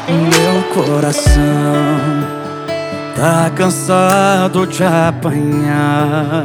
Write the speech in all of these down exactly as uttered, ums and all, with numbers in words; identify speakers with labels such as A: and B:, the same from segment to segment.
A: Meu coração tá cansado de apanhar,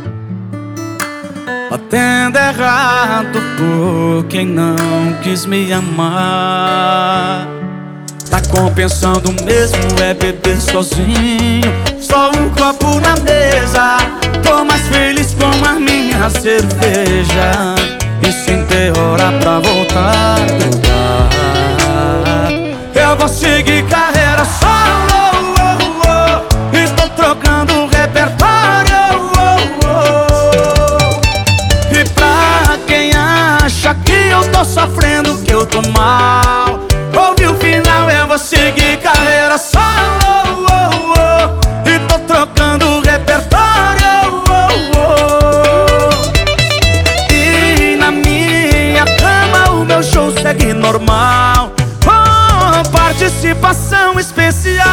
A: batendo errado por quem não quis me amar. Tá compensando mesmo é beber sozinho, só um copo na mesa. Tô mais feliz com a minha cerveja e sem ter hora pra voltar do bar. Eu vou seguir carreira solo, oh, oh, estou trocando repertório, oh, oh. E pra quem acha que eu tô sofrendo, que eu tô mal, ouve o final, eu vou seguir carreira solo, oh, oh, e tô trocando repertório, oh, oh. E na minha cama o meu show segue normal, com participação especial.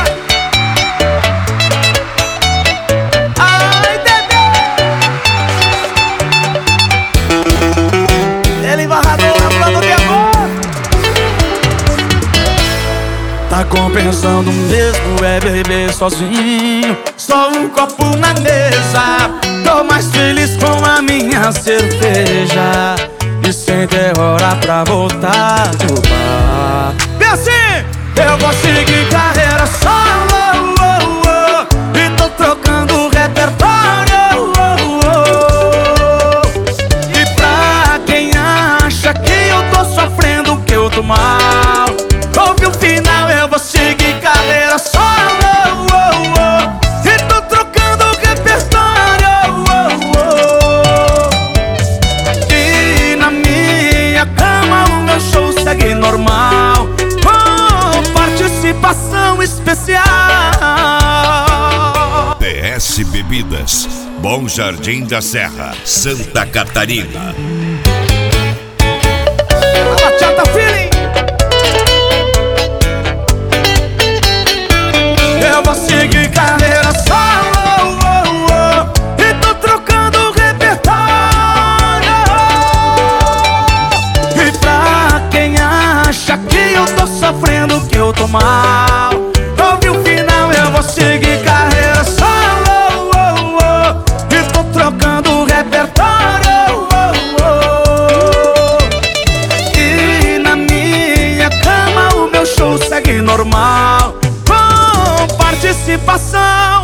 A: Ai, bebê, ele embarrador, lembrando de amor. Tá compensando mesmo é beber sozinho, só um copo na mesa. Tô mais feliz com a minha cerveja e sem ter hora pra voltar do bar. E assim, eu vou seguir carreira solo, oh, oh, e tô trocando repertório, oh, oh. E pra quem acha que eu tô sofrendo, que eu tô mal, ouve o final, eu vou seguir carreira solo, oh, oh, e tô trocando repertório, oh, oh. E na minha cama o meu show segue normal, com participação especial.
B: P S Bebidas, Bom Jardim da Serra, Santa Catarina.
A: Bachata Feeling. Eu vou seguir carreira solo, oh, oh, e tô trocando repertório. E pra quem acha que eu tô sofrendo, que eu tô mal, ouve o final, eu vou seguir carreira solo, oh, oh, e tô trocando repertório, oh, oh. E na minha cama o meu show segue normal, com participação